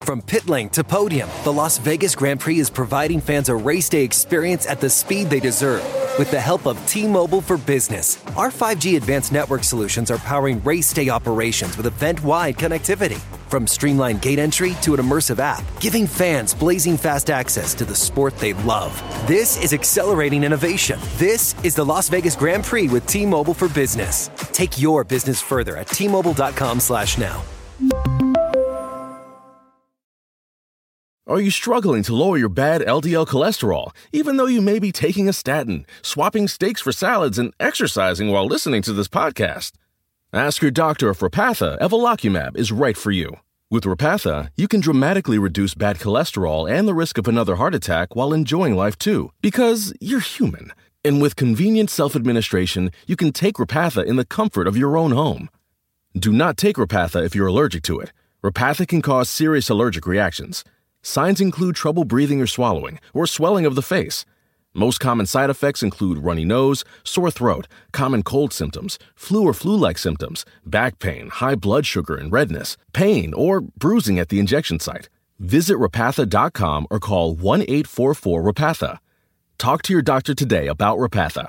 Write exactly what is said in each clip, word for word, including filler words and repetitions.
From pit lane to podium, the Las Vegas Grand Prix is providing fans a race day experience at the speed they deserve. With the help of T-Mobile for Business, our five G advanced network solutions are powering race day operations with event-wide connectivity. From streamlined gate entry to an immersive app, giving fans blazing fast access to the sport they love. This is accelerating innovation. This is the Las Vegas Grand Prix with T-Mobile for Business. Take your business further at T Mobile dot com slash now. Are you struggling to lower your bad L D L cholesterol, even though you may be taking a statin, swapping steaks for salads, and exercising while listening to this podcast? Ask your doctor if Repatha Evolocumab is right for you. With Repatha, you can dramatically reduce bad cholesterol and the risk of another heart attack while enjoying life too, because you're human. And with convenient self-administration, you can take Repatha in the comfort of your own home. Do not take Repatha if you're allergic to it. Repatha can cause serious allergic reactions. Signs include trouble breathing or swallowing, or swelling of the face. Most common side effects include runny nose, sore throat, common cold symptoms, flu or flu-like symptoms, back pain, high blood sugar and redness, pain, or bruising at the injection site. Visit Repatha dot com or call one eight four four Repatha. Talk to your doctor today about Repatha.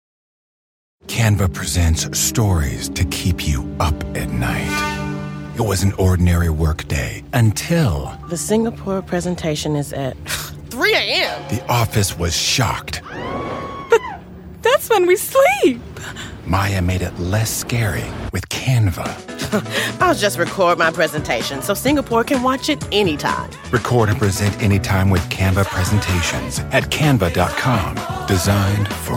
Canva presents stories to keep you up at night. It was an ordinary workday until... The Singapore presentation is at three a.m. The office was shocked. But that's when we sleep. Maya made it less scary with Canva. I'll just record my presentation so Singapore can watch it anytime. Record and present anytime with Canva presentations at canva dot com. Designed for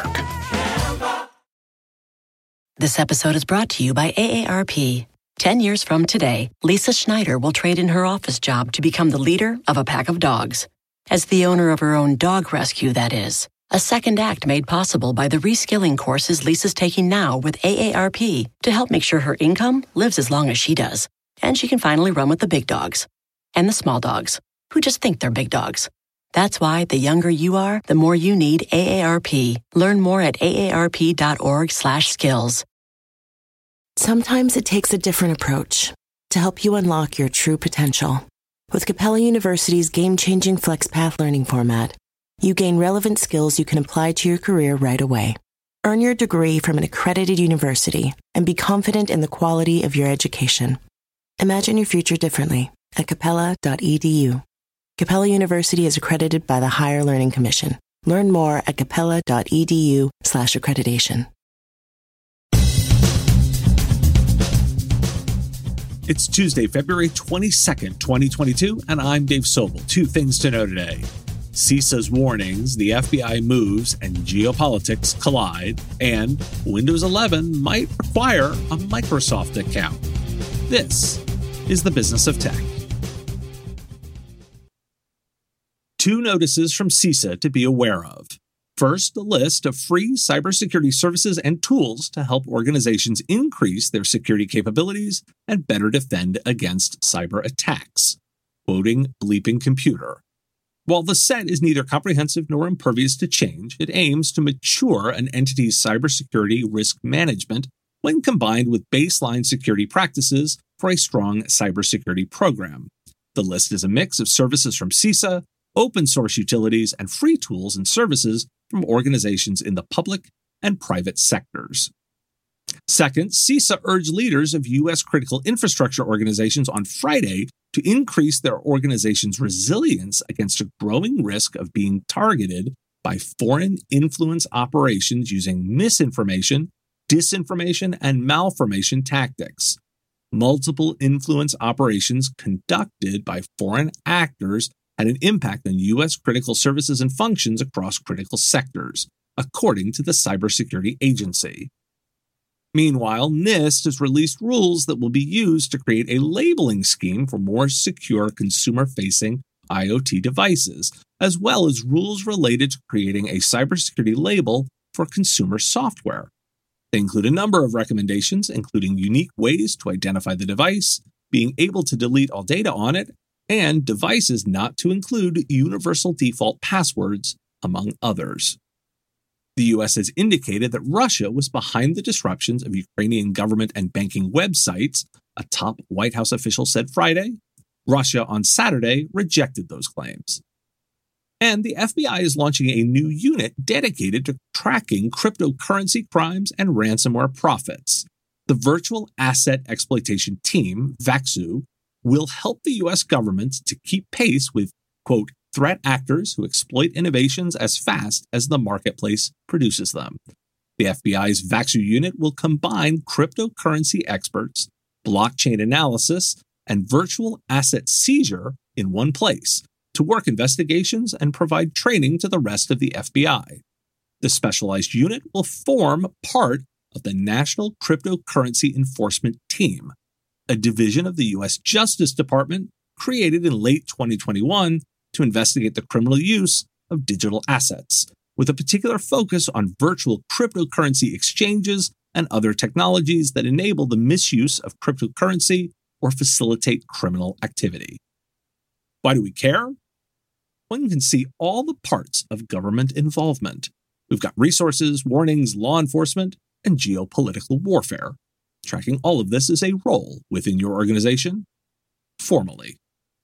work. This episode is brought to you by A A R P. Ten years from today, Lisa Schneider will trade in her office job to become the leader of a pack of dogs. As the owner of her own dog rescue, that is. A second act made possible by the reskilling courses Lisa's taking now with A A R P to help make sure her income lives as long as she does. And she can finally run with the big dogs. And the small dogs, who just think they're big dogs. That's why the younger you are, the more you need A A R P. Learn more at A A R P dot org slash skills. Sometimes it takes a different approach to help you unlock your true potential. With Capella University's game-changing FlexPath learning format, you gain relevant skills you can apply to your career right away. Earn your degree from an accredited university and be confident in the quality of your education. Imagine your future differently at capella dot e d u. Capella University is accredited by the Higher Learning Commission. Learn more at capella dot e d u slash accreditation. It's Tuesday, February twenty-second, twenty twenty-two, and I'm Dave Sobel. Two things to know today. CISA's warnings, the F B I moves, and geopolitics collide, and Windows eleven might require a Microsoft account. This is the Business of Tech. Two notices from CISA to be aware of. First, a list of free cybersecurity services and tools to help organizations increase their security capabilities and better defend against cyber attacks. Quoting Bleeping Computer. While the set is neither comprehensive nor impervious to change, it aims to mature an entity's cybersecurity risk management when combined with baseline security practices for a strong cybersecurity program. The list is a mix of services from CISA, open source utilities, and free tools and services from organizations in the public and private sectors. Second, CISA urged leaders of U S critical infrastructure organizations on Friday to increase their organization's resilience against a growing risk of being targeted by foreign influence operations using misinformation, disinformation, and malformation tactics. Multiple influence operations conducted by foreign actors had an impact on U S critical services and functions across critical sectors, according to the Cybersecurity Agency. Meanwhile, NIST has released rules that will be used to create a labeling scheme for more secure consumer-facing IoT devices, as well as rules related to creating a cybersecurity label for consumer software. They include a number of recommendations, including unique ways to identify the device, being able to delete all data on it, and devices not to include universal default passwords, among others. The U S has indicated that Russia was behind the disruptions of Ukrainian government and banking websites, a top White House official said Friday. Russia on Saturday rejected those claims. And the F B I is launching a new unit dedicated to tracking cryptocurrency crimes and ransomware profits. The Virtual Asset Exploitation Team, VAXU, will help the U S government to keep pace with, quote, threat actors who exploit innovations as fast as the marketplace produces them. The F B I's VAXU unit will combine cryptocurrency experts, blockchain analysis, and virtual asset seizure in one place to work investigations and provide training to the rest of the F B I. The specialized unit will form part of the National Cryptocurrency Enforcement Team, a division of the U S Justice Department created in late twenty twenty-one to investigate the criminal use of digital assets, with a particular focus on virtual cryptocurrency exchanges and other technologies that enable the misuse of cryptocurrency or facilitate criminal activity. Why do we care? One can see all the parts of government involvement. We've got resources, warnings, law enforcement, and geopolitical warfare. Tracking all of this is a role within your organization, formally.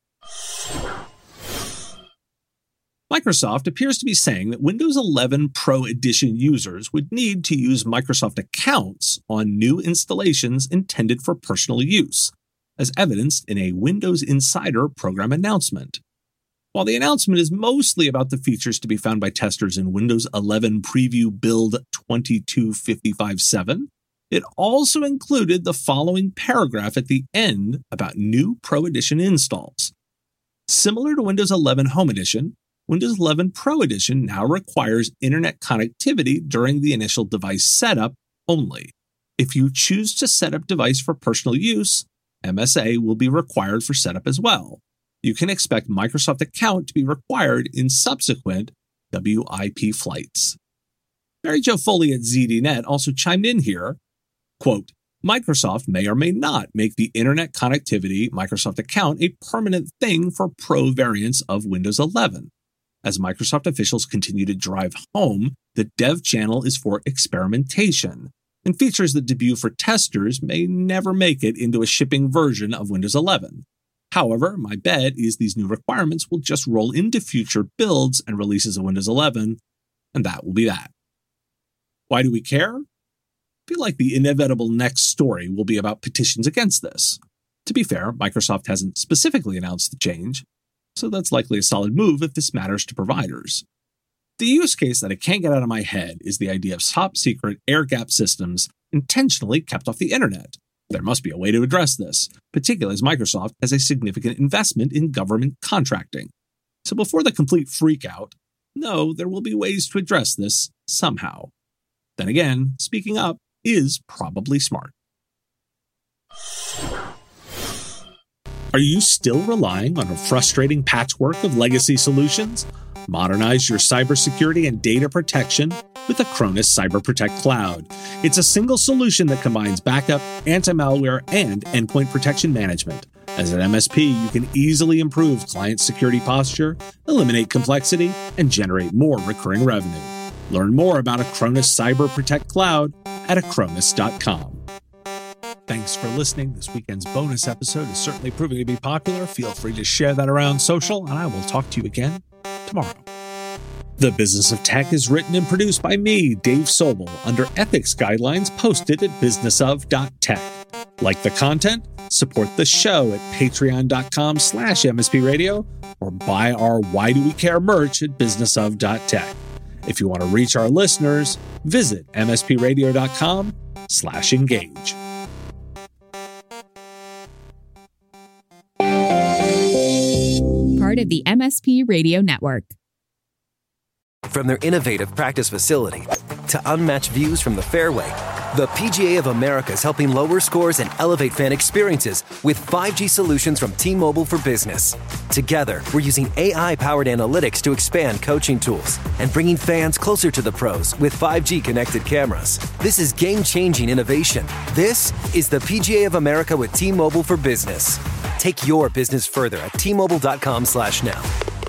Microsoft appears to be saying that Windows eleven Pro Edition users would need to use Microsoft accounts on new installations intended for personal use, as evidenced in a Windows Insider program announcement. While the announcement is mostly about the features to be found by testers in Windows eleven Preview Build twenty-two fifty-five point seven, it also included the following paragraph at the end about new Pro Edition installs. Similar to Windows eleven Home Edition, Windows eleven Pro Edition now requires internet connectivity during the initial device setup only. If you choose to set up device for personal use, M S A will be required for setup as well. You can expect Microsoft account to be required in subsequent W I P flights. Mary Jo Foley at Z D Net also chimed in here, quote, Microsoft may or may not make the internet connectivity Microsoft account a permanent thing for Pro variants of Windows eleven. As Microsoft officials continue to drive home, the dev channel is for experimentation, and features that debut for testers may never make it into a shipping version of Windows eleven. However, my bet is these new requirements will just roll into future builds and releases of Windows eleven, and that will be that. Why do we care? I feel like the inevitable next story will be about petitions against this. To be fair, Microsoft hasn't specifically announced the change, so that's likely a solid move if this matters to providers. The use case that I can't get out of my head is the idea of top-secret air-gapped systems intentionally kept off the internet. There must be a way to address this, particularly as Microsoft has a significant investment in government contracting. So before the complete freak-out, no, there will be ways to address this somehow. Then again, speaking up is probably smart. Are you still relying on a frustrating patchwork of legacy solutions? Modernize your cybersecurity and data protection with Acronis Cyber Protect Cloud. It's a single solution that combines backup, anti-malware, and endpoint protection management. As an M S P, you can easily improve client security posture, eliminate complexity, and generate more recurring revenue. Learn more about Acronis Cyber Protect Cloud at acronis dot com. Thanks for listening. This weekend's bonus episode is certainly proving to be popular. Feel free to share that around social, and I will talk to you again tomorrow. The Business of Tech is written and produced by me, Dave Sobel, under ethics guidelines posted at business of dot tech. Like the content? Support the show at patreon dot com slash M S P radio or buy our Why Do We Care merch at business of dot tech. If you want to reach our listeners, visit M S P radio dot com slash engage. Part of the M S P Radio Network. From their innovative practice facility to unmatched views from the fairway, the P G A of America is helping lower scores and elevate fan experiences with five G solutions from T-Mobile for Business. Together, we're using A I-powered analytics to expand coaching tools and bringing fans closer to the pros with five G connected cameras. This is game-changing innovation. This is the P G A of America with T-Mobile for Business. Take your business further at T Mobile dot com slash now.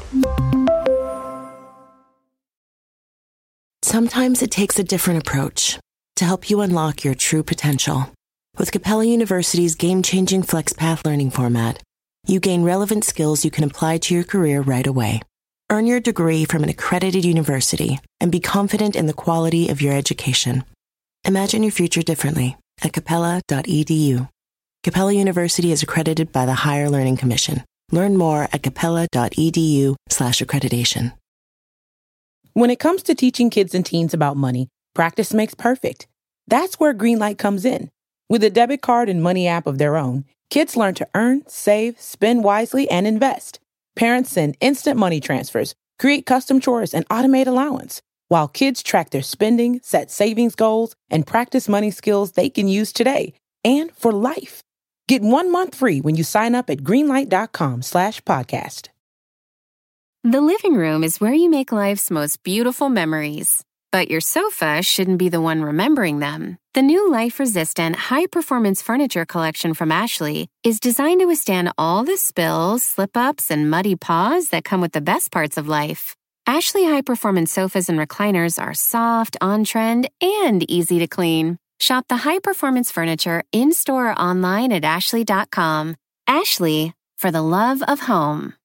Sometimes it takes a different approach to help you unlock your true potential. With Capella University's game-changing FlexPath learning format, You gain relevant skills you can apply to your career right away. Earn your degree from an accredited university and be confident in the quality of your education. Imagine your future differently at capella dot e d u. Capella University is accredited by the Higher Learning Commission. Learn more at capella dot e d u slash accreditation. When it comes to teaching kids and teens about money, practice makes perfect. That's where Greenlight comes in. With a debit card and money app of their own, kids learn to earn, save, spend wisely, and invest. Parents send instant money transfers, create custom chores, and automate allowance, while kids track their spending, set savings goals, and practice money skills they can use today and for life. Get one month free when you sign up at greenlight.com slash podcast. The living room is where you make life's most beautiful memories. But your sofa shouldn't be the one remembering them. The new life-resistant, high-performance furniture collection from Ashley is designed to withstand all the spills, slip-ups, and muddy paws that come with the best parts of life. Ashley high-performance sofas and recliners are soft, on-trend, and easy to clean. Shop the high-performance furniture in-store or online at ashley dot com. Ashley, for the love of home.